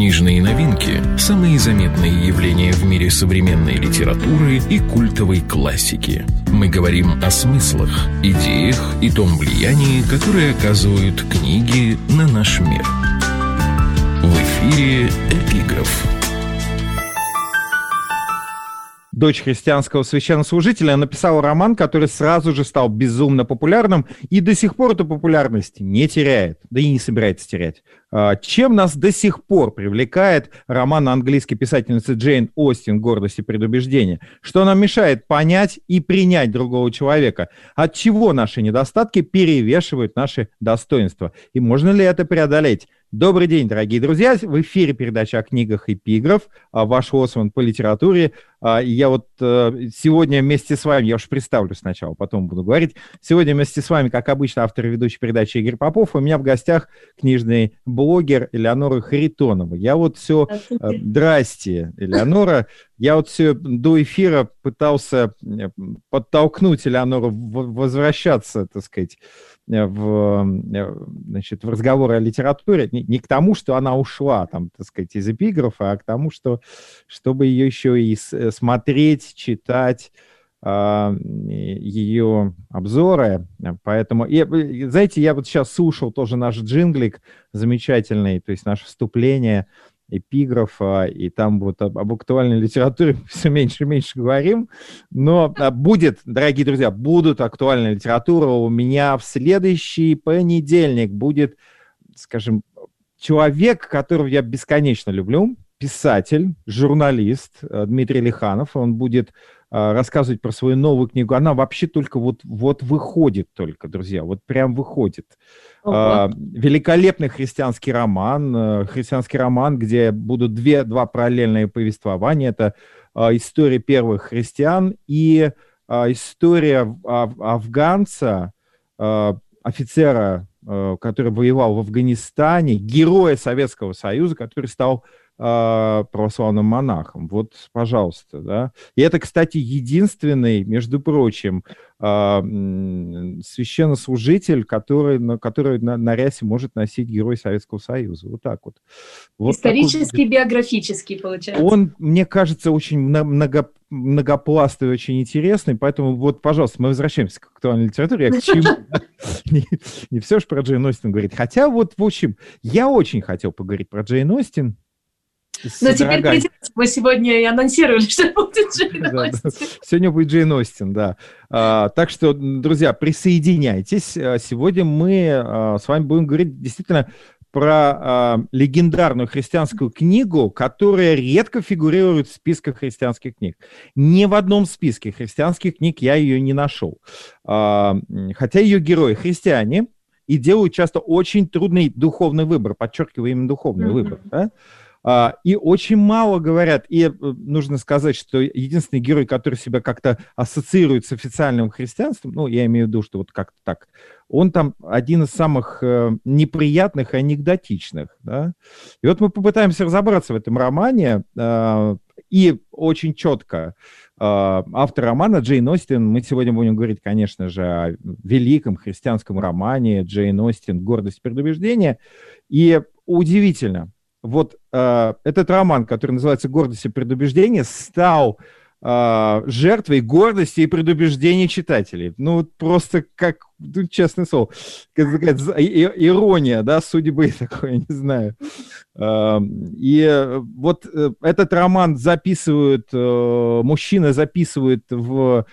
Книжные новинки – самые заметные явления в мире современной литературы и культовой классики. Мы говорим о смыслах, идеях и том влиянии, которое оказывают книги на наш мир. В эфире «Эпиграф». Дочь христианского священнослужителя написала роман, который сразу же стал безумно популярным и до сих пор эту популярность не теряет, да и не собирается терять. Чем нас до сих пор привлекает роман английской писательницы Джейн Остин «Гордость и предубеждение»? Что нам мешает понять и принять другого человека? От чего наши недостатки перевешивают наши достоинства? И можно ли это преодолеть? Добрый день, дорогие друзья. В эфире передача о книгах «Эпиграф», ваш лоцман по литературе. Я вот сегодня вместе с вами, я уж представлю сначала, потом буду говорить. Сегодня вместе с вами, как обычно, автор и ведущий передачи Игорь Попов. У меня в гостях книжный блогер Элеонора Харитонова. Я вот все... Здрасте, Элеонора. Я вот все до эфира пытался подтолкнуть Элеонору возвращаться, так сказать, в разговор о литературе, не к тому, что она ушла, там, так сказать, из эпиграфа, а к тому, чтобы ее еще и смотреть, читать, ее обзоры. Поэтому, знаете, я вот сейчас слушал тоже наш джинглик замечательный, то есть наше вступление, эпиграфа, и там вот об актуальной литературе все меньше и меньше говорим, но будет, дорогие друзья, будут актуальная литература. У меня в следующий понедельник будет, скажем, человек, которого я бесконечно люблю, писатель, журналист Дмитрий Лиханов. Он будет рассказывать про свою новую книгу. Она вообще только вот выходит только, друзья, вот прям выходит. Великолепный христианский роман, где будут два параллельные повествования. Это история первых христиан и история афганца, офицера, который воевал в Афганистане, героя Советского Союза, который стал православным монахом. Вот, пожалуйста, да. И это, кстати, единственный, между прочим, священнослужитель, который на рясе может носить герой Советского Союза. Вот так вот. Исторический, биографический, получается. Он, мне кажется, очень многопластовый, очень интересный, поэтому вот, пожалуйста, мы возвращаемся к актуальной литературе. Я к чему? Не все же про Джейн Остин говорить. Хотя вот, в общем, я очень хотел поговорить про Джейн Остин. Но теперь придется. Мы сегодня и анонсировали, что будет Джейн Остин. Сегодня будет Джейн Остин, да. Так что, друзья, присоединяйтесь. Сегодня мы с вами будем говорить действительно про легендарную христианскую книгу, которая редко фигурирует в списках христианских книг. Ни в одном списке христианских книг я ее не нашел. Хотя ее герои христиане и делают часто очень трудный духовный выбор, подчеркиваю, именно духовный выбор, да? И очень мало говорят, и нужно сказать, что единственный герой, который себя как-то ассоциирует с официальным христианством, ну, я имею в виду, что вот как-то так, он там один из самых неприятных и анекдотичных, да. И вот мы попытаемся разобраться в этом романе, и очень четко автор романа Джейн Остин, мы сегодня будем говорить, конечно же, о великом христианском романе Джейн Остин «Гордость и предубеждение», и удивительно, вот этот роман, который называется «Гордость и предубеждение», стал жертвой гордости и предубеждений читателей. Ну, вот просто как, ну, честное слово, какая-то ирония, да, судьбы такой, я не знаю. И вот этот роман мужчина записывает в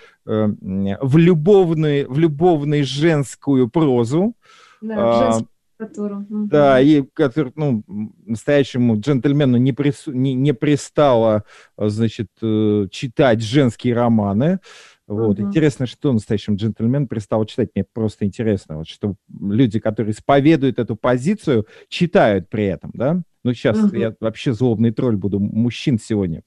любовную женскую прозу. Да, женскую. Да, и который, ну, настоящему джентльмену не пристало, значит, читать женские романы. Вот. Интересно, что настоящему джентльмену пристало читать. Мне просто интересно, вот, что люди, которые исповедуют эту позицию, читают при этом, да? Ну, сейчас я вообще злобный тролль буду мужчин сегодня.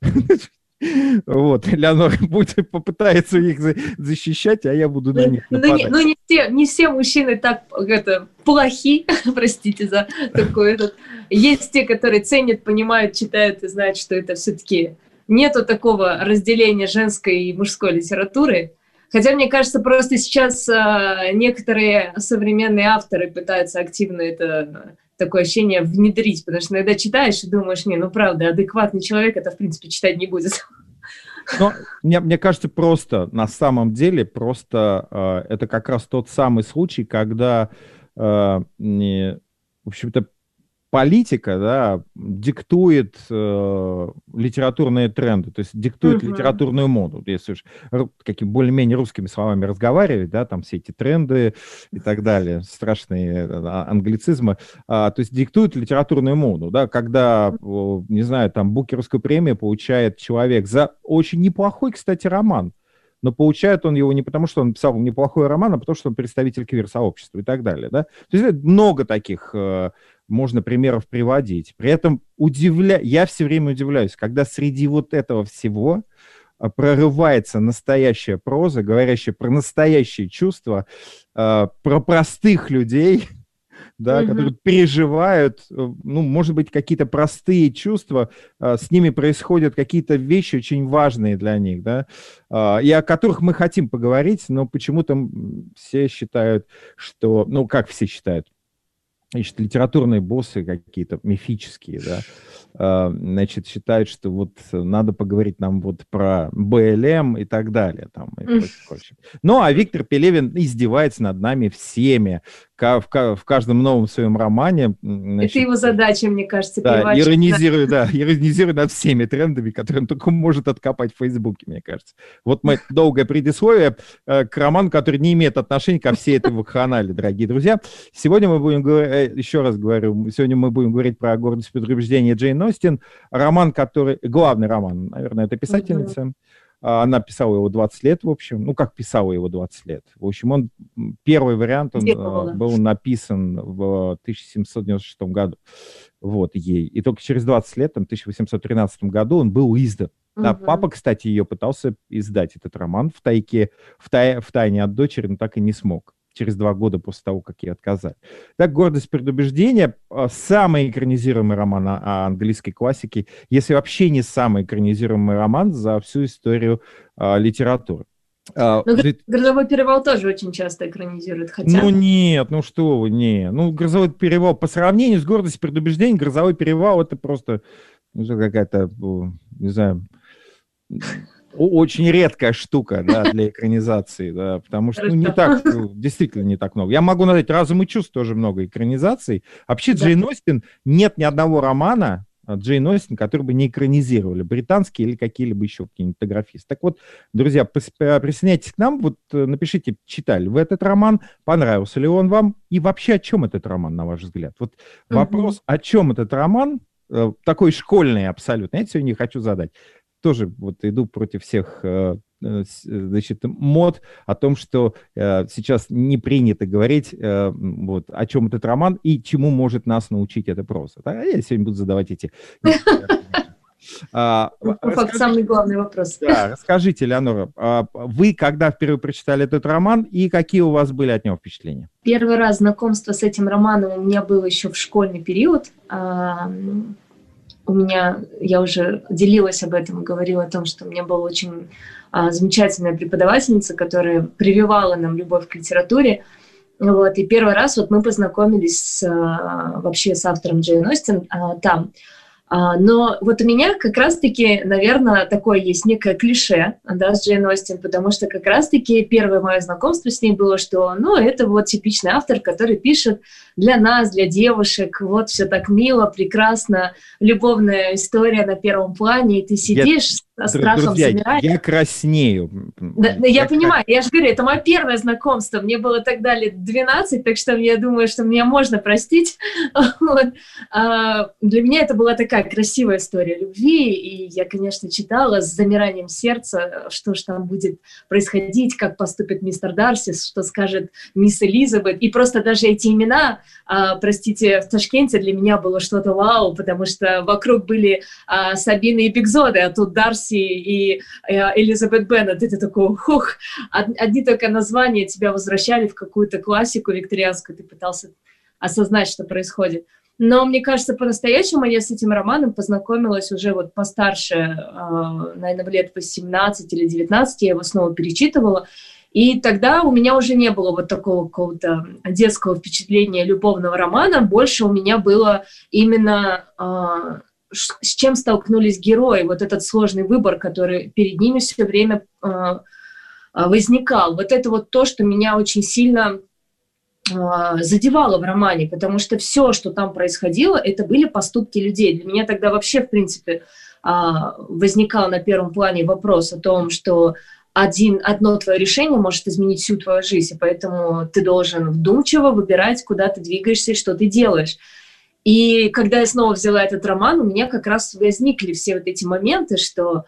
Вот, Элеонора попытается их защищать, а я буду на них нападать. Ну, не все мужчины так плохи, простите за такой Есть те, которые ценят, понимают, читают и знают, что это все-таки нету такого разделения женской и мужской литературы. Хотя, мне кажется, просто сейчас некоторые современные авторы пытаются активно это такое ощущение внедрить, потому что иногда читаешь и думаешь, не, ну правда, адекватный человек это, в принципе, читать не будет. Но мне кажется, просто на самом деле, просто это как раз тот самый случай, когда, в общем-то, политика, да, диктует литературные тренды, то есть диктует литературную моду. Если уж какими более-менее русскими словами разговаривать, да, там все эти тренды и так далее, страшные англицизмы, то есть диктует литературную моду, да, когда, не знаю, там Букеровскую премию получает человек за очень неплохой, кстати, роман, но получает он его не потому, что он писал неплохой роман, а потому, что он представитель квир-сообщества и так далее, да. То есть много таких можно примеров приводить. При этом я все время удивляюсь, когда среди вот этого всего прорывается настоящая проза, говорящая про настоящие чувства, про простых людей, да, которые переживают, ну, может быть, какие-то простые чувства, с ними происходят какие-то вещи очень важные для них, да, и о которых мы хотим поговорить, но почему-то все считают, что, ну, как все считают, значит, литературные боссы какие-то мифические, да, значит, считают, что вот надо поговорить нам вот про БЛМ и так далее, там, и прочее. Ну, а Виктор Пелевин издевается над нами всеми в каждом новом своем романе. Значит, это его задача, мне кажется, да, иронизирует над всеми трендами, которые он только может откопать в Фейсбуке, мне кажется. Вот мы долгое предисловие к роману, который не имеет отношения ко всей этой вакханалии, дорогие друзья. Сегодня мы будем говорить, еще раз говорю, сегодня мы будем говорить про «Гордость и предубеждение» Джейн Остин. Роман, который... Главный роман, наверное, это писательница. Она писала его 20 лет, в общем. Ну, как писала его 20 лет? В общем, первый вариант был написан в 1796 году. Вот, ей. И только через 20 лет, там, в 1813 году он был издан. Да, папа, кстати, ее пытался издать, этот роман, втайне от дочери, но так и не смог. Через 2 года после того, как ей отказали. Так, «Гордость и предубеждение» — самый экранизируемый роман английской классики, если вообще не самый экранизируемый роман за всю историю литературы. «Грозовой перевал» тоже очень часто экранизируют, хотя... Ну нет, ну что вы, не. Ну, «Грозовой перевал» по сравнению с «Гордостью и предубеждением», «Грозовой перевал» — это просто какая-то, не знаю... Очень редкая штука, да, для экранизации, да, потому что, ну, не так, действительно не так много. Я могу назвать «Разум и чувств» тоже много экранизаций. Вообще, да. Джейн Остин, нет ни одного романа Джейн Остин, который бы не экранизировали, британские или какие-либо еще кинематографисты. Так вот, друзья, присоединяйтесь к нам, вот напишите, читали вы этот роман, понравился ли он вам, и вообще о чем этот роман, на ваш взгляд? Вот вопрос, о чем этот роман, такой школьный абсолютно, я сегодня хочу задать. Тоже вот иду против всех, значит, мод о том, что сейчас не принято говорить вот, о чем этот роман и чему может нас научить эта проза. Я сегодня буду задавать эти... Самый главный вопрос. Да, расскажите, Леонора, вы когда впервые прочитали этот роман и какие у вас были от него впечатления? Первый раз знакомство с этим романом у меня было еще в школьный период. Я уже делилась об этом, говорила о том, что у меня была очень замечательная преподавательница, которая прививала нам любовь к литературе. Вот, и первый раз вот мы познакомились вообще с автором Джейн Остин там. Но вот у меня как раз-таки, наверное, такое есть некое клише, да, с Джейн Остин, потому что как раз-таки первое мое знакомство с ней было, что, ну, это вот типичный автор, который пишет для нас, для девушек, вот все так мило, прекрасно, любовная история на первом плане, и ты сидишь со страхом, замираешь. Я краснею. Да, я понимаю, я же говорю, это мое первое знакомство, мне было тогда лет 12, так что я думаю, что меня можно простить. Вот. Для меня это была такая красивая история любви, и я, конечно, читала с замиранием сердца, что же там будет происходить, как поступит мистер Дарси, что скажет мисс Элизабет, и просто даже эти имена, простите, в Ташкенте для меня было что-то вау, потому что вокруг были Сабина и Бигзоды, а тут Дарси и Элизабет Беннет, и ты такой, хух, одни только названия тебя возвращали в какую-то классику викторианскую, ты пытался осознать, что происходит. Но, мне кажется, по-настоящему я с этим романом познакомилась уже вот постарше, наверное, в лет 18 или 19, я его снова перечитывала. И тогда у меня уже не было вот такого какого-то детского впечатления любовного романа. Больше у меня было именно с чем столкнулись герои. Вот этот сложный выбор, который перед ними все время возникал. Вот это вот то, что меня очень сильно задевало в романе, потому что все, что там происходило, это были поступки людей. Для меня тогда вообще, в принципе, возникал на первом плане вопрос о том, что одно твое решение может изменить всю твою жизнь, и поэтому ты должен вдумчиво выбирать, куда ты двигаешься и что ты делаешь. И когда я снова взяла этот роман, у меня как раз возникли все вот эти моменты, что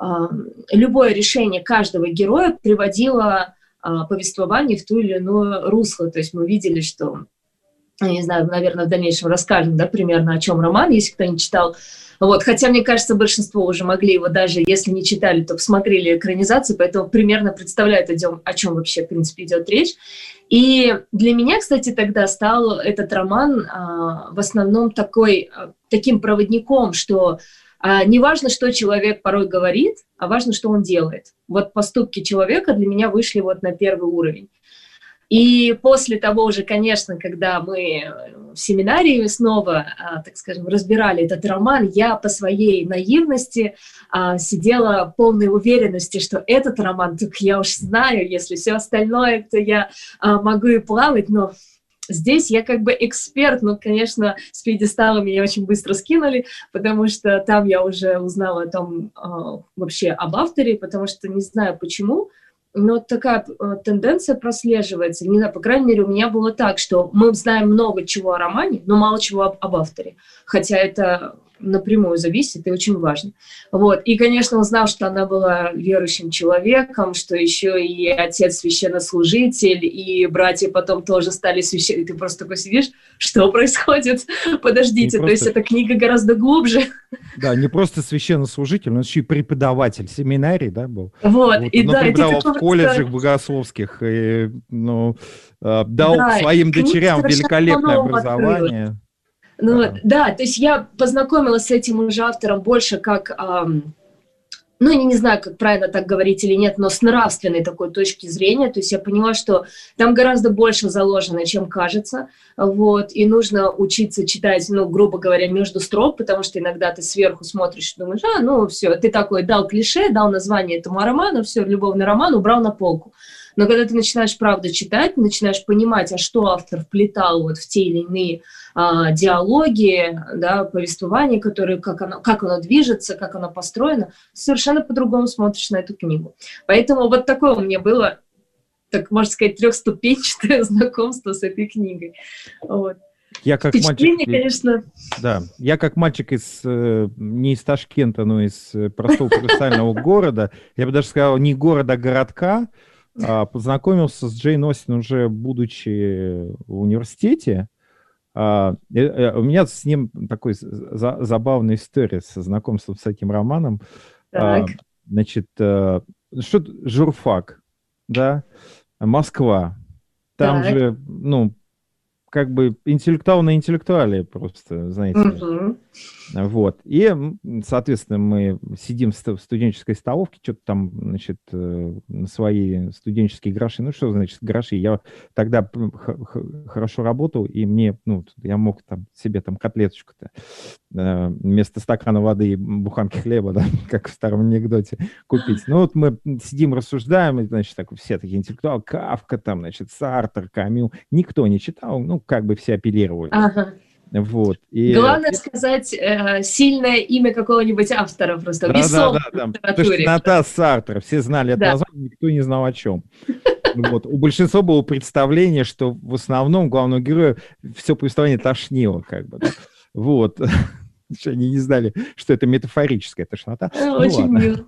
любое решение каждого героя приводило повествование в ту или иную русло. То есть мы видели, что, я не знаю, наверное, в дальнейшем расскажем, да, примерно о чем роман, если кто не читал. Вот. Хотя, мне кажется, большинство уже могли его, даже если не читали, то посмотрели экранизацию, поэтому примерно представляют, о чем вообще, в принципе, идет речь. И для меня, кстати, тогда стал этот роман в основном таким проводником, что не важно, что человек порой говорит, а важно, что он делает. Вот поступки человека для меня вышли вот на первый уровень. И после того уже, конечно, когда мы в семинарии снова, так скажем, разбирали этот роман, я по своей наивности сидела полной уверенности, что этот роман, только я уж знаю, если все остальное, то я могу и плавать, но здесь я как бы эксперт, но, конечно, с пьедестала меня очень быстро скинули, потому что там я уже узнала о том, вообще об авторе, потому что не знаю почему, но такая тенденция прослеживается. Не знаю, по крайней мере, у меня было так, что мы знаем много чего о романе, но мало чего об авторе, хотя это напрямую зависит и очень важно. Вот. И, конечно, узнав, что она была верующим человеком, что еще и отец священнослужитель, и братья потом тоже стали священниками. Ты просто такой сидишь, что происходит? Подождите, то есть эта книга гораздо глубже. Да, не просто священнослужитель, но еще и преподаватель семинарий, да, был. Вот. И он преподавал в колледжах богословских, и, дал своим дочерям великолепное образование. Да, то есть я познакомилась с этим уже автором больше как, я не знаю, как правильно так говорить или нет, но с нравственной такой точки зрения, то есть я поняла, что там гораздо больше заложено, чем кажется, вот, и нужно учиться читать, грубо говоря, между строк, потому что иногда ты сверху смотришь и думаешь, все, ты такой дал клише, дал название этому роману, все, любовный роман, убрал на полку. Но когда ты начинаешь, правда, читать, начинаешь понимать, а что автор вплетал вот в те или иные диалоги, да, повествования, которые, как оно движется, как оно построено, совершенно по-другому смотришь на эту книгу. Поэтому вот такое у меня было, так можно сказать, трехступенчатое знакомство с этой книгой. Вот. Я как мальчик, конечно. Да, я как мальчик не из Ташкента, но из простого провинциального города, я бы даже сказал, не города, а городка, познакомился с Джейн Остин уже будучи в университете. У меня с ним такой забавная история со знакомством с этим романом. Так. Значит, журфак, да, Москва. Там же, как бы интеллектуал на интеллектуале просто, знаете. Угу. Вот. И, соответственно, мы сидим в студенческой столовке, что-то там, значит, на свои студенческие гроши. Что значит гроши? Я тогда хорошо работал, и мне, я мог там себе там котлеточку-то вместо стакана воды и буханки хлеба, да, как в старом анекдоте, купить. Мы сидим, рассуждаем, значит, все такие интеллектуалы, Кафка там, значит, Сартр, Камю. Никто не читал, как бы все апеллировали. Ага. Вот. Главное сказать сильное имя какого-нибудь автора просто. Да. Тошнота Сартра. Все знали это название, никто не знал о чем. Вот. У большинства было представление, что в основном главного героя все повествование тошнило, как бы. Да? Вот. Они не знали, что это метафорическая тошнота. Очень мило.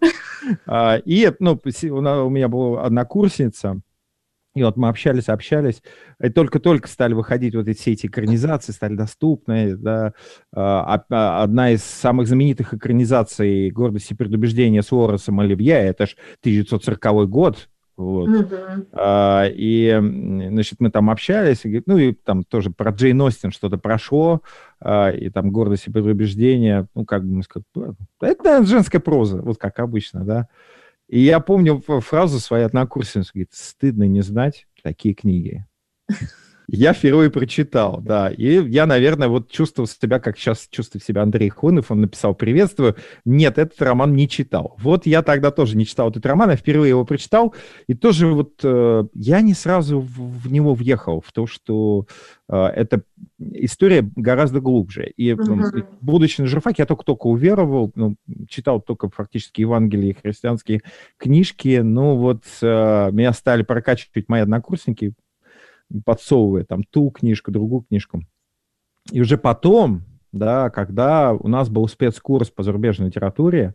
И у меня была однокурсница. И вот мы общались, и только-только стали выходить вот все эти экранизации, стали доступны. Да. Одна из самых знаменитых экранизаций «Гордость и предубеждение» с Лоренсом Оливье, это ж 1940 год, Вот. И, значит, мы там общались, ну, и там тоже про Джейн Остин что-то прошло, и там гордость и предубеждение, ну, как бы мы сказали, это, наверное, женская проза, вот как обычно, да. И я помню фразу своей однокурсницы, говорит, стыдно не знать такие книги. Я впервые прочитал, да, и я, наверное, вот чувствовал себя, как сейчас чувствует себя Андрей Хунов, он написал «Приветствую». Нет, этот роман не читал. Вот я тогда тоже не читал этот роман, я впервые его прочитал, и тоже вот я не сразу в него въехал, в то, что эта история гораздо глубже. И будучи на журфаке, я только уверовал, ну, читал только фактически Евангелие и христианские книжки, ну вот меня стали прокачивать мои однокурсники, подсовывая там ту книжку, другую книжку. И уже потом, да, когда у нас был спецкурс по зарубежной литературе,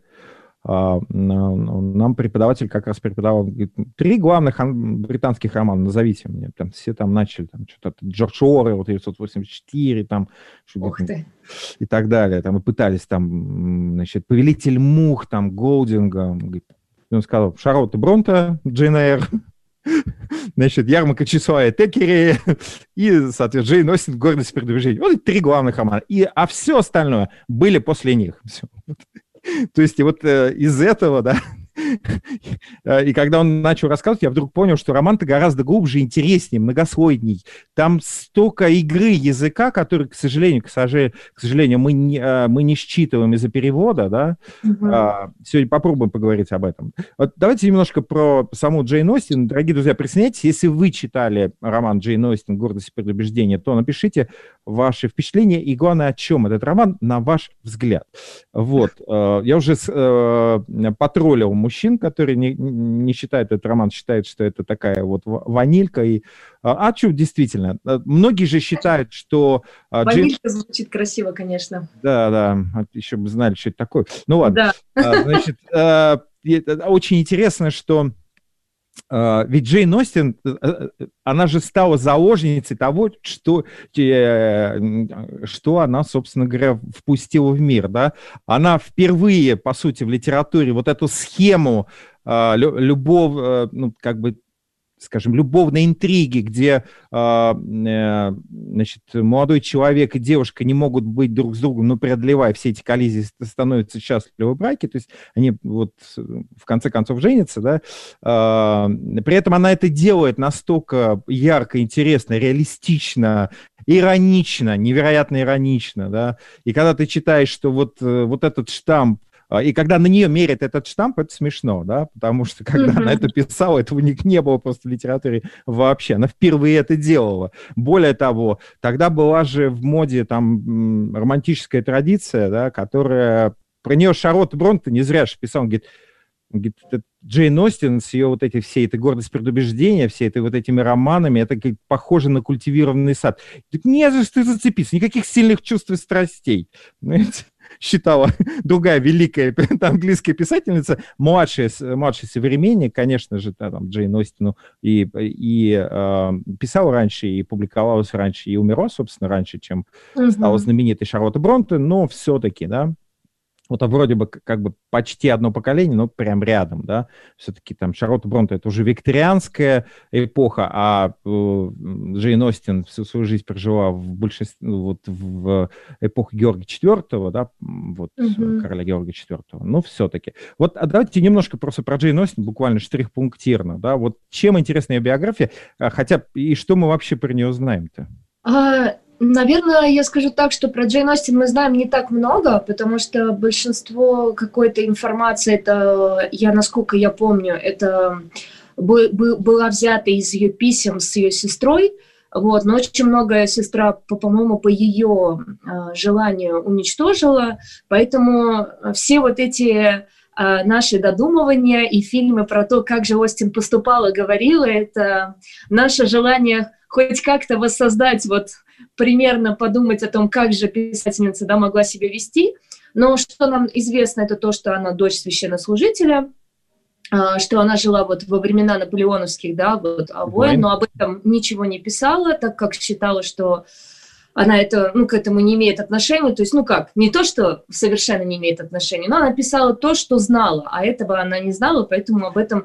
нам преподаватель как раз преподавал, говорит, 3 главных британских романа, назовите мне. Там, все там начали, там, что-то Джордж Оруэлл, 1984, там, и так далее. Там, и пытались там, значит, «Повелитель мух», там, Голдинга. Он сказал, Шарлотта Бронте, Джейн Эйр, значит, Ярмака Чисуая Теккери и, соответственно, Джейн Остин «Гордость и предубеждение». Вот 3 главных романа. А все остальное были после них. Все. То есть, и вот из этого, да, и когда он начал рассказывать, я вдруг понял, что роман-то гораздо глубже, интереснее, многослойней. Там столько игры языка, который, к сожалению, мы не считываем из-за перевода, да. Сегодня попробуем поговорить об этом. Вот давайте немножко про саму Джейн Остин. Дорогие друзья, присоединяйтесь. Если вы читали роман Джейн Остин «Гордость и предубеждение», то напишите ваши впечатления и, главное, о чем этот роман, на ваш взгляд. Вот. Я уже потроллил мужчин, которые не считают этот роман, считают, что это такая вот ванилька. Что действительно? Многие же считают, что... Ванилька звучит красиво, конечно. Да, еще бы знали, что это такое. Ну ладно. Да. Значит, очень интересно, что ведь Джейн Остин, она же стала заложницей того, что она, собственно говоря, впустила в мир, да? Она впервые, по сути, в литературе вот эту схему любовной интриги, где, значит, молодой человек и девушка не могут быть друг с другом, но преодолевая все эти коллизии, становятся счастливы в браке, то есть они вот в конце концов женятся, да, при этом она это делает настолько ярко, интересно, реалистично, иронично, невероятно иронично, да, и когда ты читаешь, что вот этот штамп, и когда на нее мерят этот штамп, это смешно, да, потому что когда она это писала, этого не было просто в литературе вообще. Она впервые это делала. Более того, тогда была же в моде там романтическая традиция, да, которая... Про нее Шарлотта Бронте не зря же писал, он говорит, Джейн Остин с ее вот всей этой «Гордость предубеждения», всей этой вот этими романами, это как похоже на культивированный сад. Не за что зацепиться, никаких сильных чувств и страстей. Понимаете? Считала другая великая английская писательница, младший современник, конечно же, там, Джейн Остину, и писала раньше, и публиковалась раньше, и умерла, собственно, раньше, чем стала знаменитой Шарлотта Бронте, но все-таки, да, вот вроде бы как бы почти одно поколение, но прям рядом, да, все-таки там Шарлотта Бронте — это уже викторианская эпоха, а Джейн Остин всю свою жизнь прожила в большинстве, вот в эпоху Георга IV, да, вот короля Георга IV, но все-таки. Вот давайте немножко просто про Джейн Остин, буквально штрих-пунктирно, да, вот чем интересна ее биография, хотя и что мы вообще про нее знаем-то? Наверное, я скажу так, что про Джейн Остин мы знаем не так много, потому что большинство какой-то информации, это, насколько я помню, это была взята из ее писем с ее сестрой, вот, но очень многое сестра, по-моему, по ее желанию уничтожила, поэтому все вот эти наши додумывания и фильмы про то, как же Остин поступала, говорила, это наше желание хоть как-то воссоздать, вот примерно подумать о том, как же писательница, да, могла себя вести. Но что нам известно, это то, что она дочь священнослужителя, что она жила вот во времена наполеоновских, да, вот, войн, но об этом ничего не писала, так как считала, что она это, к этому не имеет отношения. То есть, не то, что совершенно не имеет отношения, но она писала то, что знала, а этого она не знала, поэтому об этом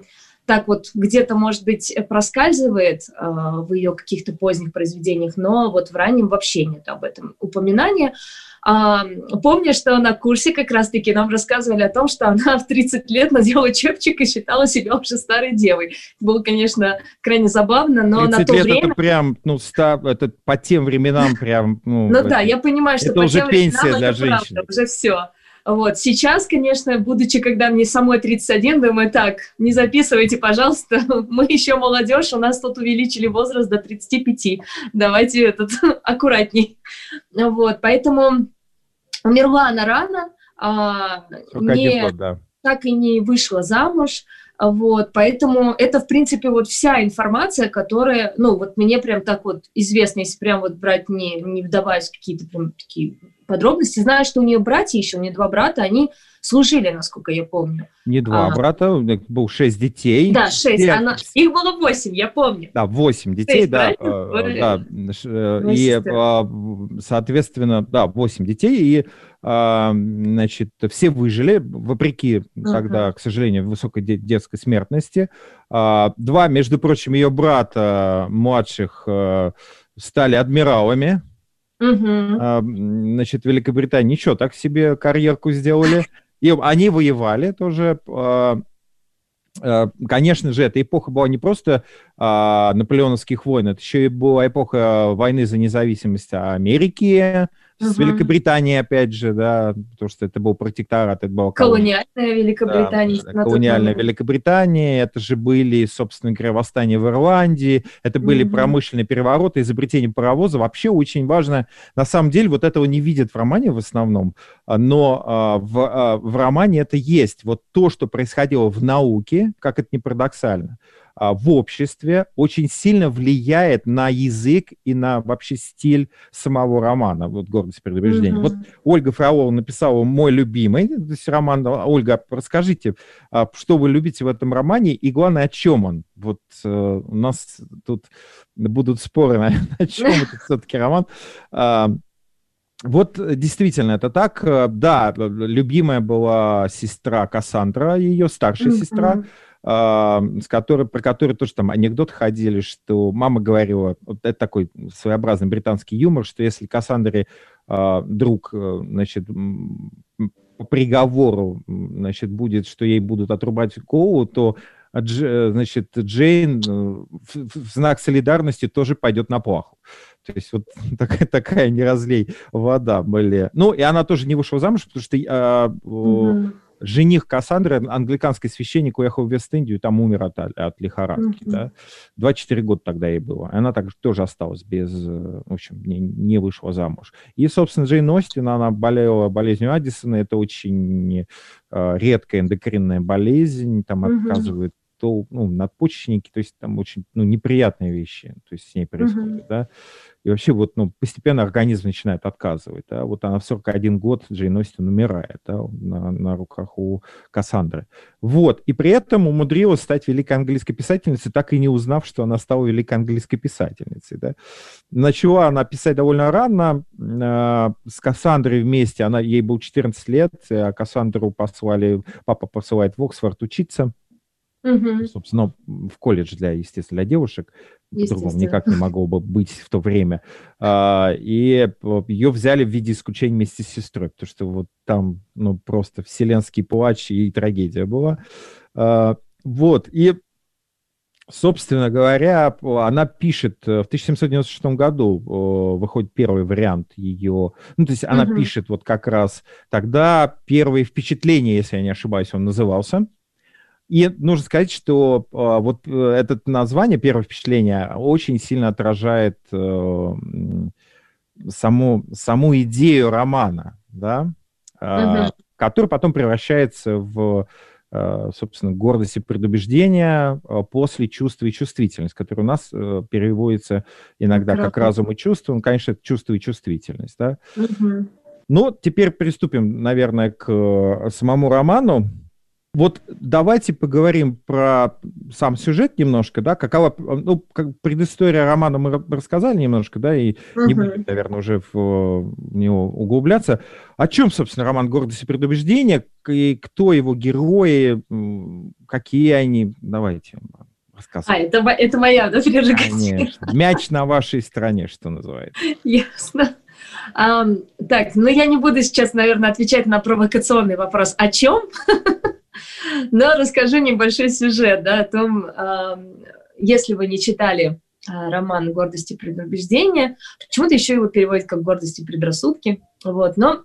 так вот где-то, может быть, проскальзывает в ее каких-то поздних произведениях, но вот в раннем вообще нет об этом упоминания. Помню, что на курсе как раз-таки нам рассказывали о том, что она в 30 лет надела чепчик и считала себя уже старой девой. Было, конечно, крайне забавно, но на то лет время... это прям, это по тем временам прям... Ну да, я понимаю, что по уже тем пенсия временам для это женщины. правда, уже все. Вот. Сейчас, конечно, будучи, когда мне самой 31, думаю, так, не записывайте, пожалуйста, мы еще молодежь, у нас тут увеличили возраст до 35, давайте аккуратней. Вот, поэтому умерла она рано, так и не вышла замуж, вот, поэтому это, в принципе, вот вся информация, которая, ну, вот мне прям так вот известно, если прям вот брать, не вдаваясь в какие-то прям такие подробности. Знаю, что у нее братья еще, у нее 2 брата, они служили, насколько я помню. Не 2 брата, у них было 6 детей. Да, 6, их было 8, я помню. Да, 8 детей, да, и, соответственно, да, 8 детей, и, значит, все выжили, вопреки тогда, к сожалению, высокой детской смертности. 2, между прочим, ее брата младших стали адмиралами. Значит, Великобритания ничего, так себе карьерку сделали. И они воевали тоже. Конечно же, эта эпоха была не просто наполеоновских войн, это еще и была эпоха войны за независимость Америки, с Великобританией, опять же, да, потому что это был протекторат, это была колониальная Великобритания. Да, колониальная Великобритания, это же были, собственно говоря, восстания в Ирландии, это были промышленные перевороты, изобретение паровоза. Вообще очень важно, на самом деле, вот этого не видят в романе в основном, но в романе это есть. Вот то, что происходило в науке, как это ни парадоксально, в обществе очень сильно влияет на язык и на вообще стиль самого романа, вот «Гордость и предубеждение». Вот Ольга Фролова написала «Мой любимый», то есть роман. Ольга, расскажите, что вы любите в этом романе и, главное, о чем он? Вот у нас тут будут споры, наверное, о чем это все-таки роман. Вот действительно это так. Да, любимая была сестра Кассандра, ее старшая сестра, про которую тоже там анекдоты ходили, что мама говорила, вот это такой своеобразный британский юмор, что если Кассандре вдруг, значит, по приговору, значит, будет, что ей будут отрубать голову, то, значит, Джейн в знак солидарности тоже пойдет на плаху. То есть вот такая не разлей вода были. Ну, и она тоже не вышла замуж, потому что жених Кассандры, англиканский священник, уехал в Вест-Индию, и там умер от лихорадки. Да? 24 года тогда ей было. Она так тоже осталась без... В общем, не вышла замуж. И, собственно, Джейн Остин, она болела болезнью Аддисона. Это очень редкая эндокринная болезнь. Там отказывают надпочечники. То есть там очень неприятные вещи то есть с ней происходят. Да? И вообще вот, постепенно организм начинает отказывать. Да? Вот она в 41 год, Джейн Остин, умирает, да, на руках у Кассандры. Вот. И при этом умудрилась стать великой английской писательницей, так и не узнав, что она стала великой английской писательницей. Да? Начала она писать довольно рано. С Кассандрой вместе, ей было 14 лет, а Кассандру папа посылает в Оксфорд учиться. Собственно, в колледж естественно, для девушек. По-другому никак не могло бы быть в то время. И ее взяли в виде исключения вместе с сестрой, потому что вот там просто вселенский плач и трагедия была. Вот. И, собственно говоря, она пишет, в 1796 году выходит первый вариант ее, то есть она пишет вот как раз тогда «Первые впечатления», если я не ошибаюсь, он назывался. И нужно сказать, что вот это название «Первое впечатление» очень сильно отражает саму идею романа, да, который потом превращается в, собственно, «Гордость и предубеждение» после «Чувство и чувствительность», который у нас переводится иногда как «Разум и чувство». Конечно, это «Чувство и чувствительность». Да? Ну, теперь приступим, наверное, к самому роману. Вот давайте поговорим про сам сюжет немножко, да, какова, ну, предыстория романа мы рассказали немножко, да, и не будем, наверное, уже в него углубляться. О чем, собственно, роман «Гордость и предубеждение», и кто его герои, какие они? Давайте рассказывайте. Это моя, да, прерогатива? Конечно. Мяч на вашей стороне, что называется. Ясно. Так, ну я не буду сейчас, наверное, отвечать на провокационный вопрос «О чем?», но расскажу небольшой сюжет, да, о том, если вы не читали роман «Гордость и предубеждение», почему-то еще его переводят как «Гордость и предрассудки», вот, но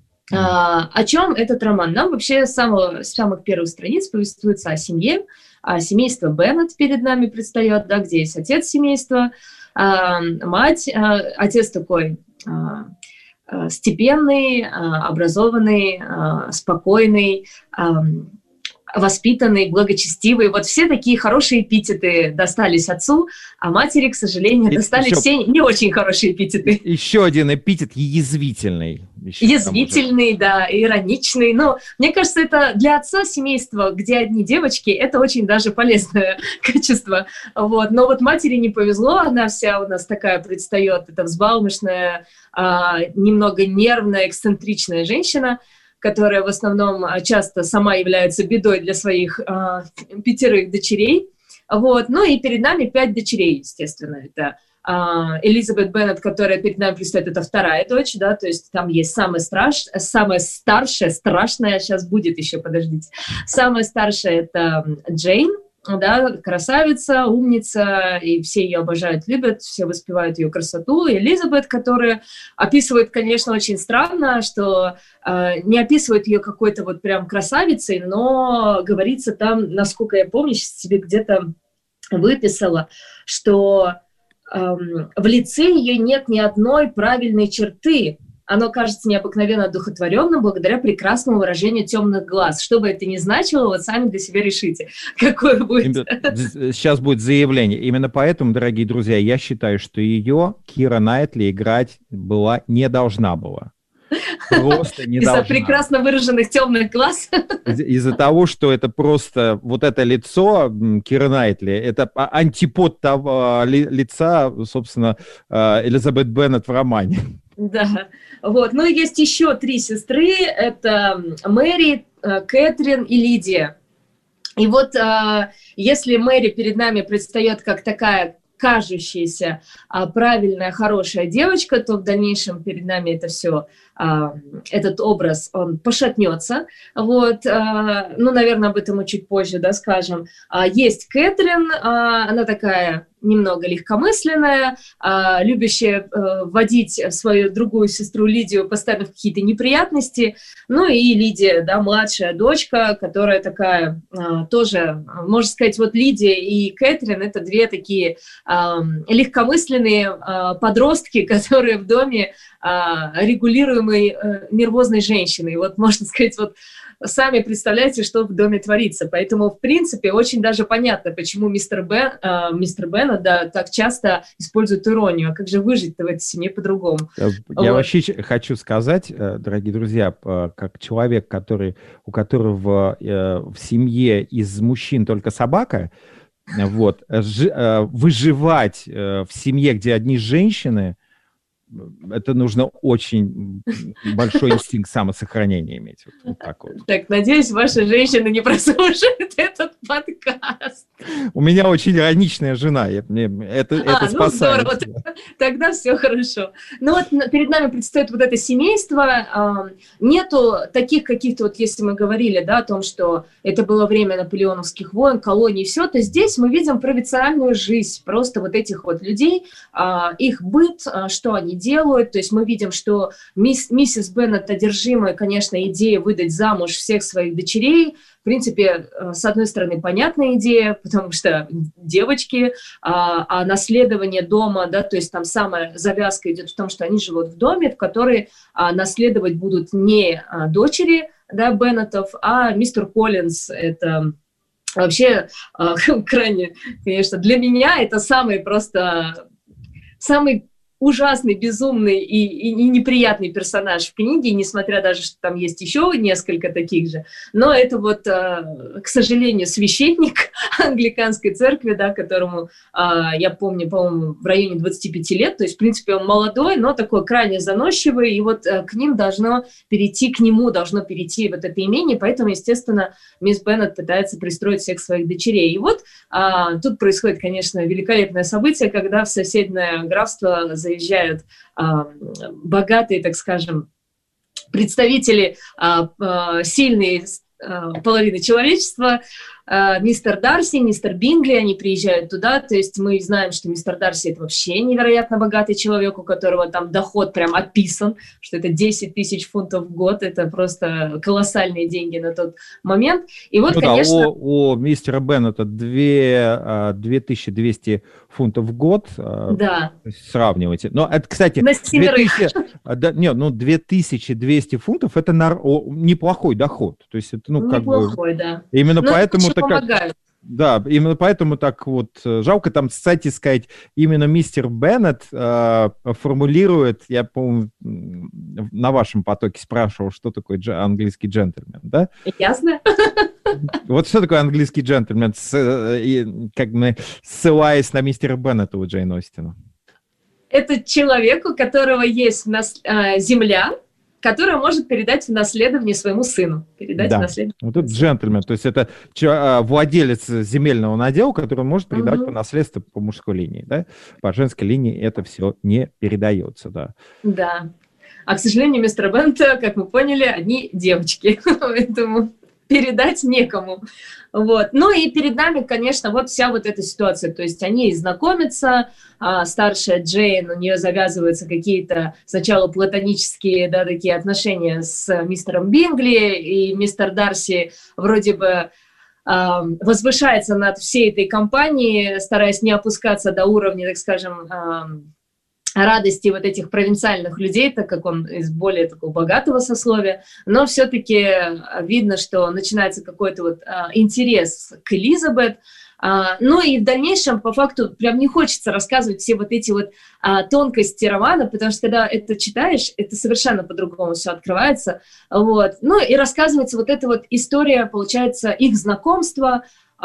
о чем этот роман? Нам вообще с самых первых страниц повествуется о семье, семейство Беннет перед нами предстает, да, где есть отец семейства, мать, отец такой степенный, образованный, спокойный, воспитанный, благочестивый. Вот все такие хорошие эпитеты достались отцу, а матери, к сожалению, достались все не очень хорошие эпитеты. Еще один эпитет язвительный. Язвительный, да, ироничный. Но мне кажется, это для отца семейства, где одни девочки, это очень даже полезное качество. Вот. Но вот матери не повезло, она вся у нас такая предстает, это взбалмошная, немного нервная, эксцентричная женщина, которая в основном часто сама является бедой для своих 5 дочерей. Вот. Ну и перед нами 5 дочерей, естественно. Это Элизабет Беннет, которая перед нами предстоит, это вторая дочь, да, то есть там есть самая старшая, страшная, сейчас будет еще, подождите. Самая старшая — это Джейн, да, красавица, умница, и все ее обожают, любят, все воспевают ее красоту. И Элизабет, которая описывает, конечно, очень странно, что не описывает ее какой-то вот прям красавицей, но говорится там, насколько я помню, себе где-то выписала, что в лице ее нет ни одной правильной черты. Оно кажется необыкновенно одухотворенным благодаря прекрасному выражению темных глаз. Что бы это ни значило, вот сами для себя решите, какое будет. Сейчас будет заявление. Именно поэтому, дорогие друзья, я считаю, что ее Кира Найтли играть не должна была. Просто не должна. Из-за прекрасно выраженных темных глаз? Из-за того, что это просто вот это лицо Киры Найтли, это антипод того лица, собственно, Элизабет Беннет в романе. Да, вот. Ну, есть еще 3 сестры, это Мэри, Кэтрин и Лидия. И вот если Мэри перед нами предстает как такая кажущаяся правильная, хорошая девочка, то в дальнейшем перед нами это все, этот образ, он пошатнется. Вот. Ну, наверное, об этом мы чуть позже, да, скажем. Есть Кэтрин, она такая немного легкомысленная, любящая вводить свою другую сестру Лидию постоянно в какие-то неприятности. Ну и Лидия, да, младшая дочка, которая такая тоже, можно сказать, вот Лидия и Кэтрин — это 2 такие легкомысленные подростки, которые в доме регулируемой нервозной женщиной. Вот можно сказать, вот сами представляете, что в доме творится. Поэтому, в принципе, очень даже понятно, почему мистер Беннет, да, так часто использует иронию. А как же выжить-то в этой семье по-другому? Я вообще хочу сказать, дорогие друзья, как человек, у которого в семье из мужчин только собака, вот, выживать в семье, где одни женщины, это нужно очень большой инстинкт самосохранения иметь. Вот так вот. Так, надеюсь, ваша женщина не прослушает этот подкаст. У меня очень ироничная жена. Это спасает. Ну здорово, тогда все хорошо. Ну вот перед нами предстоит вот это семейство. Нету таких каких-то, вот если мы говорили, да, о том, что это было время наполеоновских войн, колоний, все, то здесь мы видим провинциальную жизнь просто вот этих вот людей, их быт, что они делают. То есть мы видим, что миссис Беннет одержимая, конечно, идеей выдать замуж всех своих дочерей. В принципе, с одной стороны, понятная идея, потому что девочки, а наследование дома, да, то есть там самая завязка идет в том, что они живут в доме, в который наследовать будут не дочери, да, Беннетов, а мистер Коллинз. Это вообще крайне, конечно, для меня это самый ужасный, безумный и неприятный персонаж в книге, несмотря даже, что там есть еще несколько таких же. Но это вот, к сожалению, священник англиканской церкви, да, которому, я помню, по-моему, в районе 25 лет, то есть, в принципе, он молодой, но такой крайне заносчивый, и вот к нему должно перейти вот это имение, поэтому, естественно, мисс Беннет пытается пристроить всех своих дочерей. И вот тут происходит, конечно, великолепное событие, когда в соседнее графство заезжают богатые, так скажем, представители сильной половины человечества, мистер Дарси, мистер Бингли, они приезжают туда, то есть мы знаем, что мистер Дарси – это вообще невероятно богатый человек, у которого там доход прям описан, что это 10 тысяч фунтов в год, это просто колоссальные деньги на тот момент. И вот, конечно… Да, у мистера Беннета 2200 фунтов в год, да. Сравнивайте. Но это, кстати, 2200 фунтов – это неплохой доход, то есть это, неплохой, да. Именно но поэтому помогают. Да, именно поэтому так вот жалко. Там, кстати сказать, именно мистер Беннет формулирует, я, по-моему, на вашем потоке спрашивал, что такое английский джентльмен, да? Ясно. Вот что такое английский джентльмен, как бы ссылаясь на мистера Беннета у Джейн Остина? Это человек, у которого есть земля, которая может передать в наследование своему сыну. Вот это джентльмен, то есть это владелец земельного надела, который может передать по наследству по мужской линии, да? По женской линии это все не передается, да. Да. А, к сожалению, мистер Беннета, как мы поняли, одни девочки, поэтому передать некому. Вот. Ну и перед нами, конечно, вот вся вот эта ситуация. То есть они знакомятся, старшая Джейн, у нее завязываются какие-то сначала платонические, да, такие отношения с мистером Бингли, и мистер Дарси вроде бы возвышается над всей этой компанией, стараясь не опускаться до уровня, так скажем, радости вот этих провинциальных людей, так как он из более такого богатого сословия, но все-таки видно, что начинается какой-то вот интерес к Элизабет. Ну и в дальнейшем, по факту, прям не хочется рассказывать все вот эти вот тонкости романа, потому что когда это читаешь, это совершенно по-другому все открывается. Вот. Ну и рассказывается вот эта вот история, получается, их знакомства,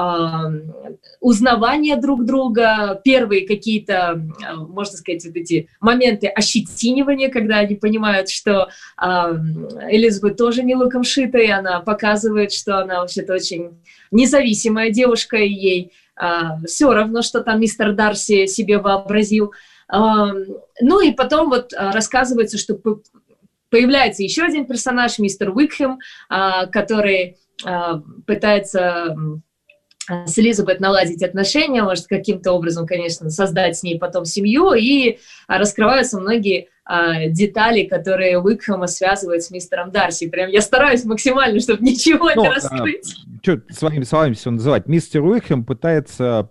узнавания друг друга, первые какие-то, можно сказать, вот эти моменты ощетинивания, когда они понимают, что Элизабет тоже не луком шита, и она показывает, что она вообще-то очень независимая девушка, и ей все равно, что там мистер Дарси себе вообразил. Ну и потом вот рассказывается, что появляется еще один персонаж, мистер Уикхэм, который пытается с Элизабет наладить отношения, может, каким-то образом, конечно, создать с ней потом семью, и раскрываются многие детали, которые Уикхэма связывают с мистером Дарси. Прям я стараюсь максимально, чтобы ничего не раскрыть. Что своими словами все называть? Мистер Уикхэм пытается,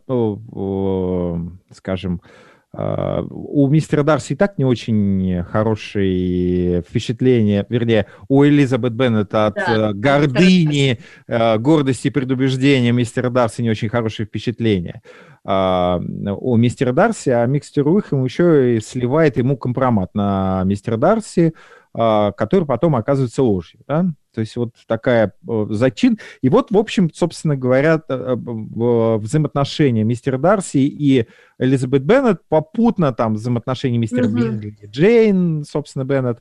скажем, у мистера Дарси и так не очень хорошие впечатления, вернее, у Элизабет Беннет от гордыни, гордости и предубеждения мистера Дарси не очень хорошие впечатления. У мистера Дарси, а мистер Уикхэм еще и сливает ему компромат на мистера Дарси, который потом оказывается ложью, да? То есть вот такая зачин. И вот, в общем, собственно говоря, взаимоотношения мистера Дарси и Элизабет Беннет, попутно там взаимоотношения мистера Бингли и Джейн, собственно, Беннет.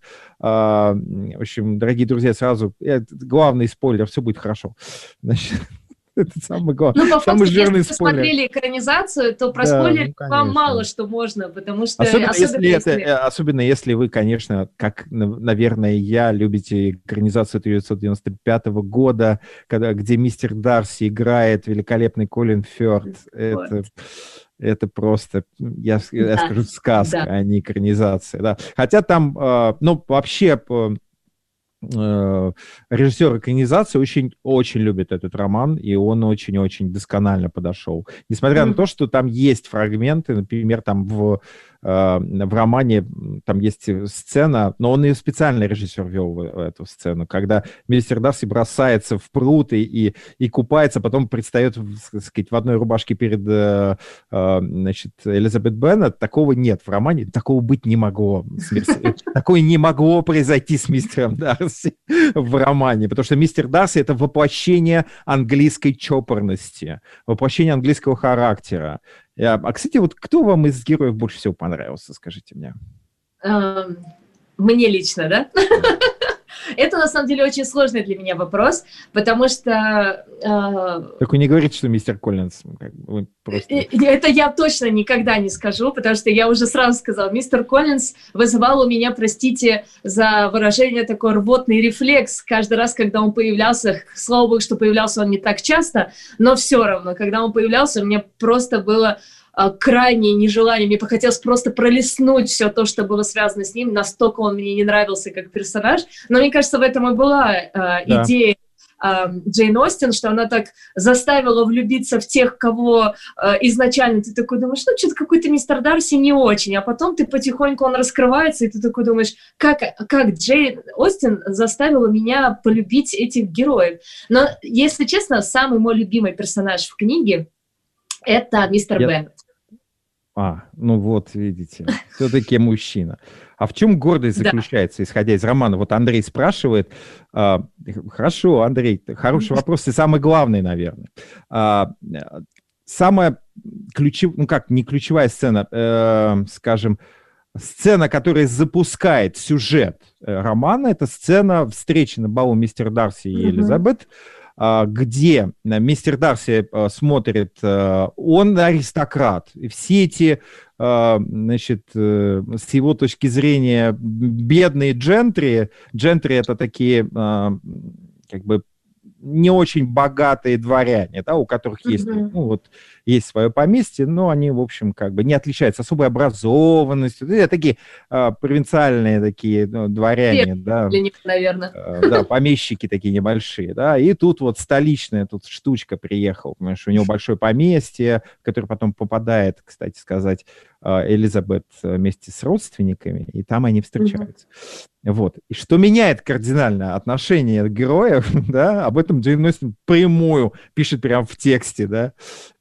В общем, дорогие друзья, сразу главный спойлер, все будет хорошо. Значит, это самый главный, самый жирный спойлер. Если вы смотрели экранизацию, то про спойлер вам мало что можно, потому что... Особенно если вы, конечно, как, наверное, я, любите экранизацию 1995 года, где мистер Дарси играет великолепный Колин Фёрд. Это просто, я скажу, сказка, а не экранизация. Да. Хотя там, вообще... режиссер экранизации очень любит этот роман, и он очень-очень досконально подошел. Несмотря на то, что там есть фрагменты, например, там в в романе там есть сцена, но он ее специально режиссер вел в эту сцену, когда мистер Дарси бросается в пруд и купается, потом предстает, так сказать, в одной рубашке перед значит, Элизабет Беннет. Такого нет в романе, такого быть не могло. Такое не могло произойти с мистером Дарси в романе, потому что мистер Дарси — это воплощение английской чопорности, воплощение английского характера. Кстати, вот кто вам из героев больше всего понравился, скажите мне? Мне лично, да? Это, на самом деле, очень сложный для меня вопрос, потому что... Так вы не говорите, что мистер Коллинз. Просто... Это я точно никогда не скажу, потому что я уже сразу сказала, мистер Коллинз вызывал у меня, простите за выражение, такой рвотный рефлекс каждый раз, когда он появлялся. Слава богу, что появлялся он не так часто, но все равно, когда он появлялся, мне просто было... крайнее нежелание. Мне хотелось просто пролистнуть все то, что было связано с ним. Настолько он мне не нравился как персонаж. Но мне кажется, в этом и была идея Джейн Остин, что она так заставила влюбиться в тех, кого изначально ты такой думаешь, ну, что-то какой-то мистер Дарси не очень, а потом ты потихоньку он раскрывается, и ты такой думаешь, как Джейн Остин заставила меня полюбить этих героев. Но, если честно, самый мой любимый персонаж в книге — это мистер Беннет. Ну вот, видите, все-таки мужчина. А в чем гордость заключается, исходя из романа? Вот Андрей спрашивает. Хорошо, Андрей, хороший вопрос и самый главный, наверное. Самая ключевая, ну как, не ключевая сцена, скажем, сцена, которая запускает сюжет романа, это сцена встречи на балу мистера Дарси и Элизабет, где мистер Дарси смотрит, он аристократ, и все эти, значит, с его точки зрения, бедные джентри это такие, как бы, не очень богатые дворяне, да, у которых есть, ну, вот, есть свое поместье, но они, в общем, как бы не отличаются особой образованностью. Такие провинциальные такие дворяне, да. Для них, наверное. Да, помещики такие небольшие, да. И тут вот столичная тут штучка приехала, понимаешь, у него большое поместье, в которое потом попадает, кстати сказать, Элизабет вместе с родственниками, и там они встречаются. Вот. И что меняет кардинально отношение героев, да, об этом Джейн Остин прямую пишет прямо в тексте, да.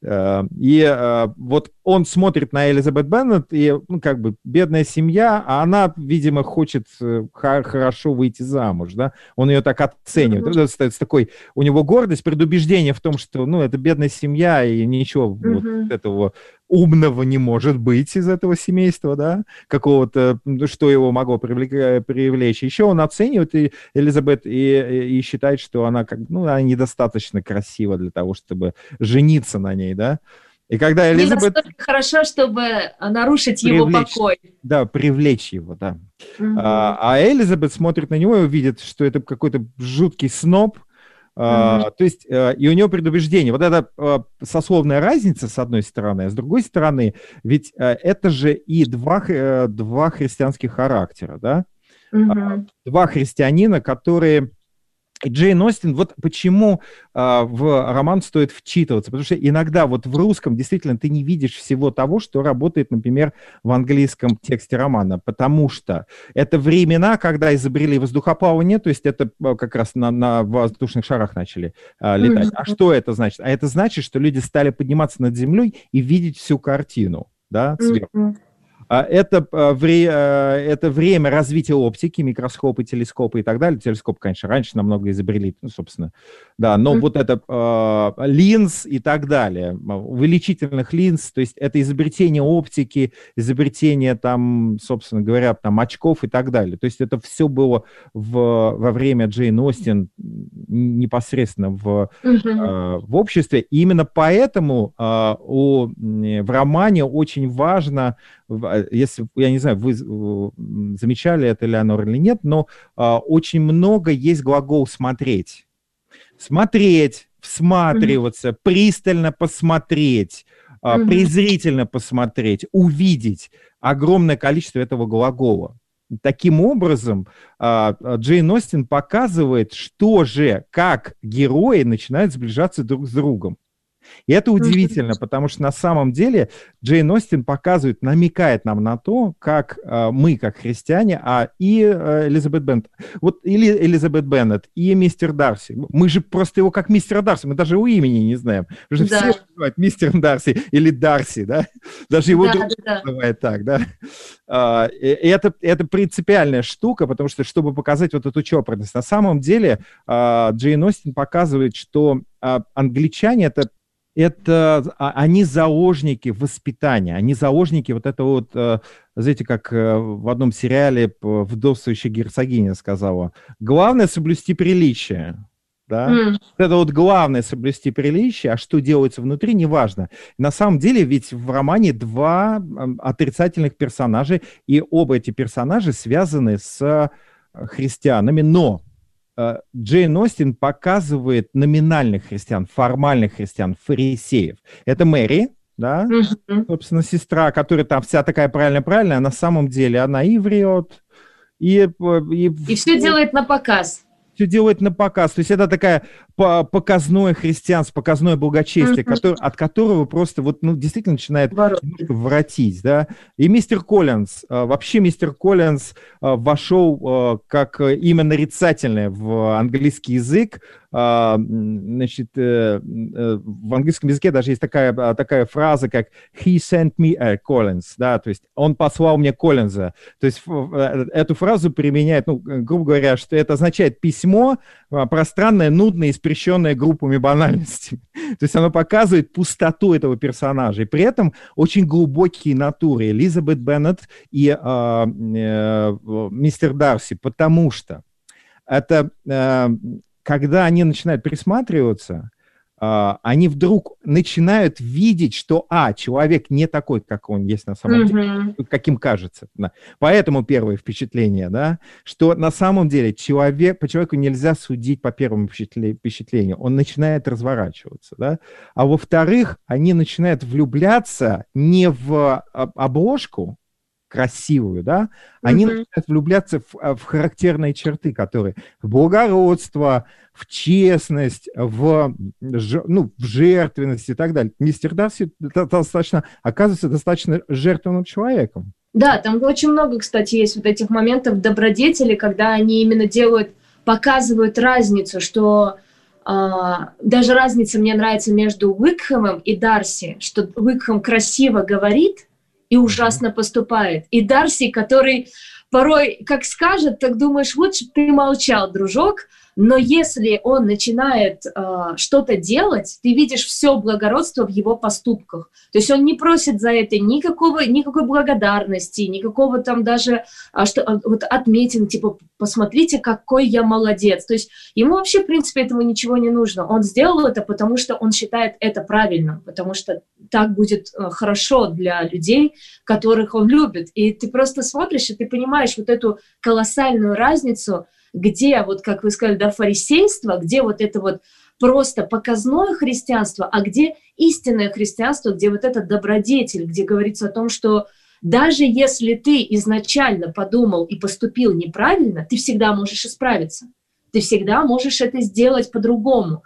И вот он смотрит на Элизабет Беннет, и, ну, как бы, бедная семья, а она, видимо, хочет хорошо выйти замуж, да. Он ее так оценивает. Это остается такой, у него гордость, предубеждение в том, что, ну, это бедная семья, и ничего вот этого умного не может быть из этого семейства, да, какого-то, что его могло привлечь. Еще он оценивает Элизабет и считает, что она, как, ну, она недостаточно красива для того, чтобы жениться на ней, да. И когда Элизабет... Не настолько хорошо, чтобы нарушить его покой. Да, привлечь его, да. А Элизабет смотрит на него и видит, что это какой-то жуткий сноб. То есть, и у него предубеждение. Вот это сословная разница, с одной стороны, а с другой стороны, ведь это же и два христианских характера, да? Два христианина, которые... Джейн Остин, вот почему в роман стоит вчитываться, потому что иногда вот в русском действительно ты не видишь всего того, что работает, например, в английском тексте романа, потому что это времена, когда изобрели воздухоплавание, то есть это как раз на воздушных шарах начали летать. А что это значит? А это значит, что люди стали подниматься над землей и видеть всю картину, да, сверху. Это время развития оптики, микроскопы, телескопы и так далее. Телескоп, конечно, раньше намного изобрели, ну, собственно, да, но вот это линз и так далее, увеличительных линз, то есть это изобретение оптики, изобретение там, собственно говоря, там очков и так далее. То есть это все было во время Джейн Остин непосредственно в обществе. И именно поэтому в романе очень важно, если, я не знаю, вы замечали это, Элеонора, или нет, но очень много есть глагол «смотреть». Смотреть, всматриваться, пристально посмотреть, презрительно посмотреть, увидеть. Огромное количество этого глагола. Таким образом, Джейн Остин показывает, что же, как герои начинают сближаться друг с другом. И это удивительно, потому что на самом деле Джейн Остин показывает, намекает нам на то, как мы, как христиане, и Элизабет Беннет, вот или Элизабет Беннет, и мистер Дарси. Мы же просто его как мистера Дарси, мы даже его имени не знаем. Уже все называют мистер Дарси или Дарси, да? Даже его друг называет так, да? И это принципиальная штука, потому что, чтобы показать вот эту чопорность, на самом деле Джейн Остин показывает, что англичане они заложники воспитания, они заложники вот этого вот, знаете, как в одном сериале вдовствующая герцогиня сказала, главное соблюсти приличие, да? Это вот главное соблюсти приличие, а что делается внутри, неважно. На самом деле ведь в романе два отрицательных персонажа, и оба эти персонажа связаны с христианами, но Джейн Остин показывает номинальных христиан, формальных христиан, фарисеев. Это Мэри, да, собственно, сестра, которая там вся такая правильная, а на самом деле она и врет, и все делает на показ. Все делает на показ. То есть это такая показное христианство, показное благочестие, от которого просто вот, ну, действительно начинает немножко воротить, да. И мистер Коллинз, вообще мистер Коллинз вошел как имя нарицательное в английский язык. Значит, в английском языке даже есть такая фраза, как «He sent me a Collins», да, то есть «он послал мне Коллинза». То есть эту фразу применяет, ну, грубо говоря, что это означает письмо, пространное, нудное, испрещенное группами банальностей. То есть оно показывает пустоту этого персонажа, и при этом очень глубокие натуры Элизабет Беннет и мистер Дарси, потому что это... Когда они начинают присматриваться, они вдруг начинают видеть, что, человек не такой, как он есть на самом деле, каким кажется. Да. Поэтому первое впечатление, да, что на самом деле по человеку нельзя судить по первому впечатлению, он начинает разворачиваться, да. А во-вторых, они начинают влюбляться не в обложку красивую, да, они начинают влюбляться в характерные черты, которые в благородство, в честность, в жертвенность и так далее. Мистер Дарси оказывается достаточно жертвенным человеком. Да, там очень много, кстати, есть вот этих моментов добродетели, когда они именно показывают разницу, что даже разница мне нравится между Уикхэмом и Дарси, что Уикхэм красиво говорит и ужасно поступает. И Дарси, который порой как скажет, так думаешь, лучше бы ты молчал, дружок, но если он начинает что-то делать, ты видишь все благородство в его поступках. То есть он не просит за это никакой благодарности, никакого там даже вот отметин, типа, посмотрите, какой я молодец. То есть ему вообще, в принципе, этого ничего не нужно. Он сделал это, потому что он считает это правильным, потому что так будет хорошо для людей, которых он любит. И ты просто смотришь, и ты понимаешь вот эту колоссальную разницу, где, вот как вы сказали, да, фарисейство, где вот это вот просто показное христианство, а где истинное христианство, где вот этот добродетель, где говорится о том, что даже если ты изначально подумал и поступил неправильно, ты всегда можешь исправиться. Ты всегда можешь это сделать по-другому.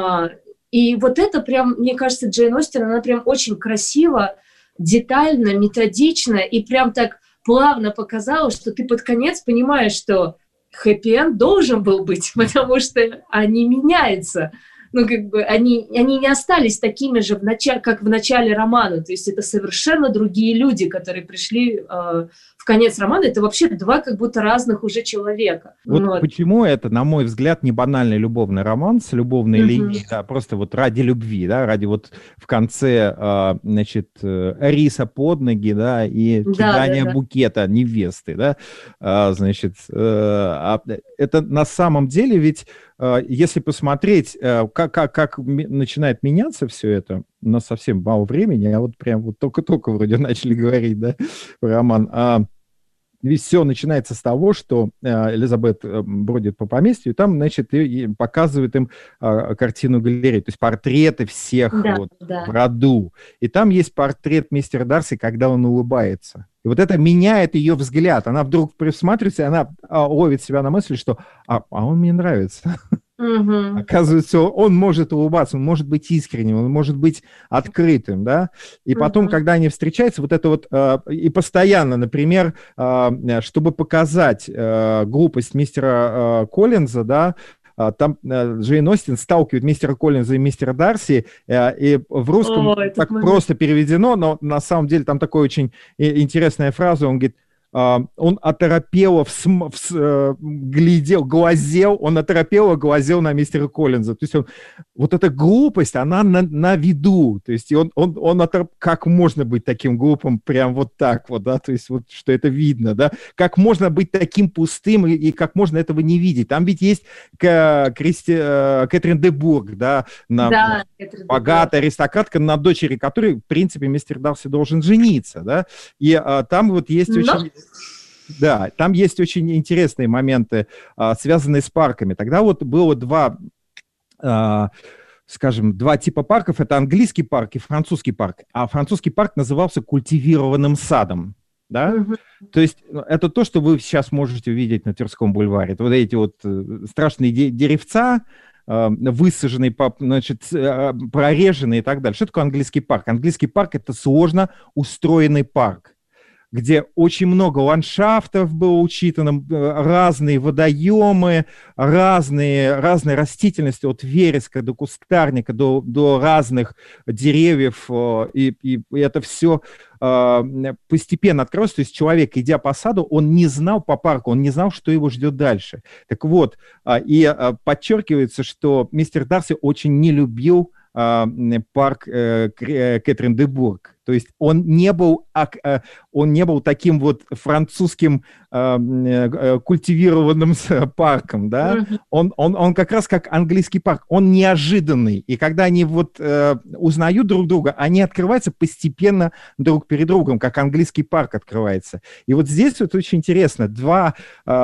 И вот это прям, мне кажется, Джейн Остин, она прям очень красиво, детально, методично и прям так плавно показала, что ты под конец понимаешь, что хэппи-энд должен был быть, потому что они меняются. Ну, как бы они не остались такими же, как в начале романа. То есть это совершенно другие люди, которые пришли в конец романа. Это вообще два как будто разных уже человека. Вот почему это, на мой взгляд, не банальный любовный роман с любовной линией, да, просто вот ради любви, да, ради вот в конце, значит, риса под ноги, да, и кидания букета невесты, да, значит, это на самом деле ведь, если посмотреть, как начинает меняться все это, у нас совсем мало времени, а вот прям вот только-только вроде начали говорить, да, про роман. Ведь все начинается с того, что Элизабет бродит по поместью, и там, значит, и показывают им картину галереи, то есть портреты всех в роду. И там есть портрет мистера Дарси, когда он улыбается. И вот это меняет ее взгляд. Она вдруг присматривается, и она ловит себя на мысли, что он мне нравится. Оказывается, он может улыбаться, он может быть искренним, он может быть открытым, да. И потом, когда они встречаются, вот это вот, и постоянно, например, чтобы показать глупость мистера Коллинза, да, там Джейн Остин сталкивает мистера Коллинза и мистера Дарси, и в русском так просто переведено, но на самом деле там такая очень интересная фраза, он говорит, он оторопело глазел на мистера Коллинза. То есть вот эта глупость, она на виду. То есть как можно быть таким глупым прям вот так вот, да, то есть вот что это видно, да, как можно быть таким пустым и как можно этого не видеть. Там ведь есть Кэтрин де Бургh, да, богатая аристократка, на дочери которой, в принципе, мистер Дарси должен жениться, да, и там вот есть очень... Да, там есть очень интересные моменты, связанные с парками. Тогда вот было два типа парков. Это английский парк и французский парк. А французский парк назывался культивированным садом. Да? То есть это то, что вы сейчас можете увидеть на Тверском бульваре. Вот эти вот страшные деревца, высаженные, значит, прореженные и так далее. Что такое английский парк? Английский парк – это сложно устроенный парк, где очень много ландшафтов было учитано, разные водоемы, разные растительности, от вереска до кустарника, до разных деревьев, и это все постепенно открылось. То есть человек, идя по саду, он не знал по парку, он не знал, что его ждет дальше. Так вот, и подчеркивается, что мистер Дарси очень не любил парк Кэтрин де Бургh. То есть он не был таким вот французским культивированным парком, да? Он как раз как английский парк, он неожиданный. И когда они вот узнают друг друга, они открываются постепенно друг перед другом, как английский парк открывается. И вот здесь вот очень интересно. Два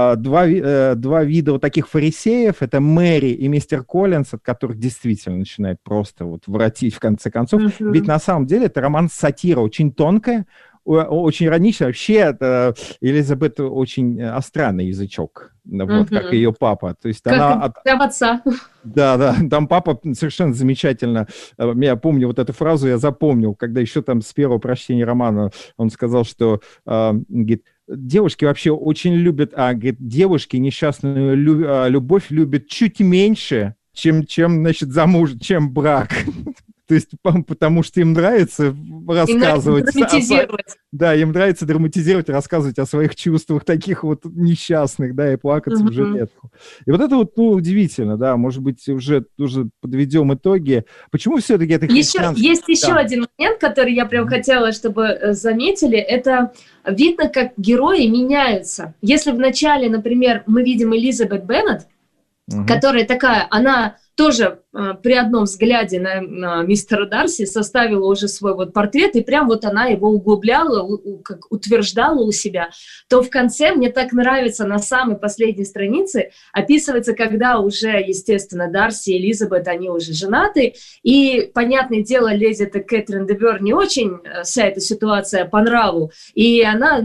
вида вот таких фарисеев, это Мэри и мистер Коллинз, от которых действительно начинает просто вот воротить в конце концов. Ведь на самом деле это роман-сатира, очень тонкая, очень ироничная. Вообще, Элизабет очень остранный язычок, вот, как ее папа. То есть как она... отца. Да, там папа совершенно замечательно. Я помню вот эту фразу, я запомнил, когда еще там с первого прочтения романа он сказал, что, говорит, девушки вообще очень любят, говорит, девушки несчастную любовь любят чуть меньше, чем значит, чем брак. То есть, потому что им нравится рассказывать... Им нравится драматизировать, рассказывать о своих чувствах таких вот несчастных, да, и плакаться в жилетку. И вот это вот, удивительно, да, может быть, уже подведем итоги. Почему все-таки это христианство? Есть еще один момент, который я прям хотела, чтобы заметили, это видно, как герои меняются. Если вначале, например, мы видим Элизабет Беннет, которая такая, она... тоже при одном взгляде на мистера Дарси составила уже свой вот портрет, и прям вот она его углубляла, как утверждала у себя, то в конце мне так нравится, на самой последней странице описывается, когда уже, естественно, Дарси и Элизабет, они уже женаты, и, понятное дело, леди Кэтрин де Бургh не очень вся эта ситуация по нраву, и она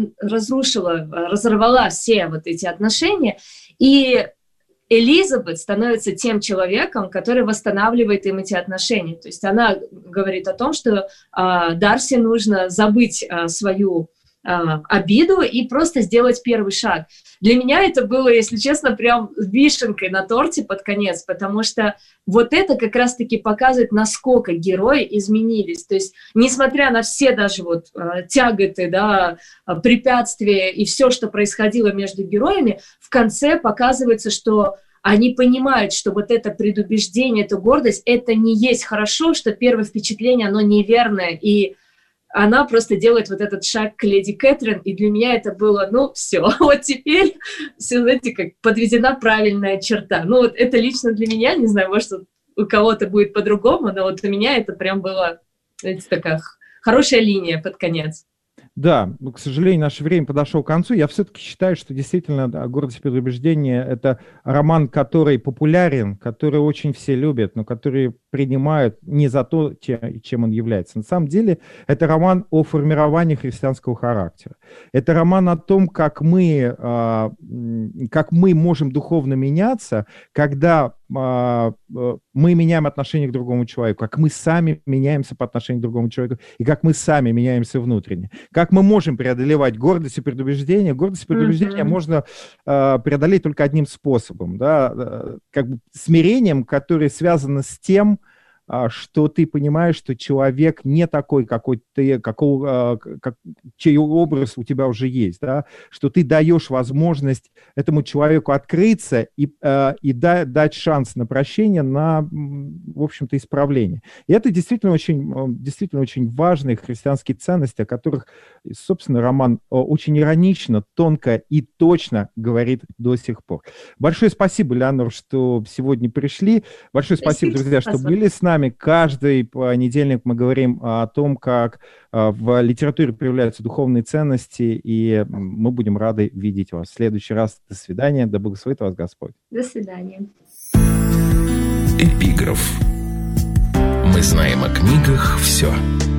разорвала все вот эти отношения, и Элизабет становится тем человеком, который восстанавливает им эти отношения. То есть она говорит о том, что Дарси нужно забыть свою обиду и просто сделать первый шаг. Для меня это было, если честно, прям вишенкой на торте под конец, потому что вот это как раз-таки показывает, насколько герои изменились. То есть, несмотря на все даже вот тяготы, да, препятствия и все, что происходило между героями, в конце показывается, что они понимают, что вот это предубеждение, эта гордость, это не есть хорошо, что первое впечатление, оно неверное, и она просто делает вот этот шаг к леди Кэтрин, и для меня это было, все, вот теперь, все, знаете, как подведена правильная черта. Вот это лично для меня, не знаю, может, у кого-то будет по-другому, но вот у меня это прям была, знаете, такая хорошая линия под конец. Да, к сожалению, наше время подошло к концу. Я все-таки считаю, что действительно «Гордость и предубеждение» — это роман, который популярен, который очень все любят, но который принимают не за то, чем он является. На самом деле, это роман о формировании христианского характера. Это роман о том, как мы можем духовно меняться, когда мы меняем отношение к другому человеку, как мы сами меняемся по отношению к другому человеку, и как мы сами меняемся внутренне. Как мы можем преодолевать гордость и предубеждение. Гордость и предубеждение можно преодолеть только одним способом, да, как бы смирением, которое связано с тем, что ты понимаешь, что человек не такой, какой ты, чей образ у тебя уже есть, да? Что ты даешь возможность этому человеку открыться и дать шанс на прощение, на, в общем-то, исправление. И это действительно очень важные христианские ценности, о которых, собственно, роман очень иронично, тонко и точно говорит до сих пор. Большое спасибо, Леонор, что сегодня пришли. Большое спасибо, друзья, что были с нами. Каждый понедельник мы говорим о том, как в литературе проявляются духовные ценности, и мы будем рады видеть вас. В следующий раз. До свидания. Да благословит вас Господь. До свидания. Эпиграф. Мы знаем о книгах все.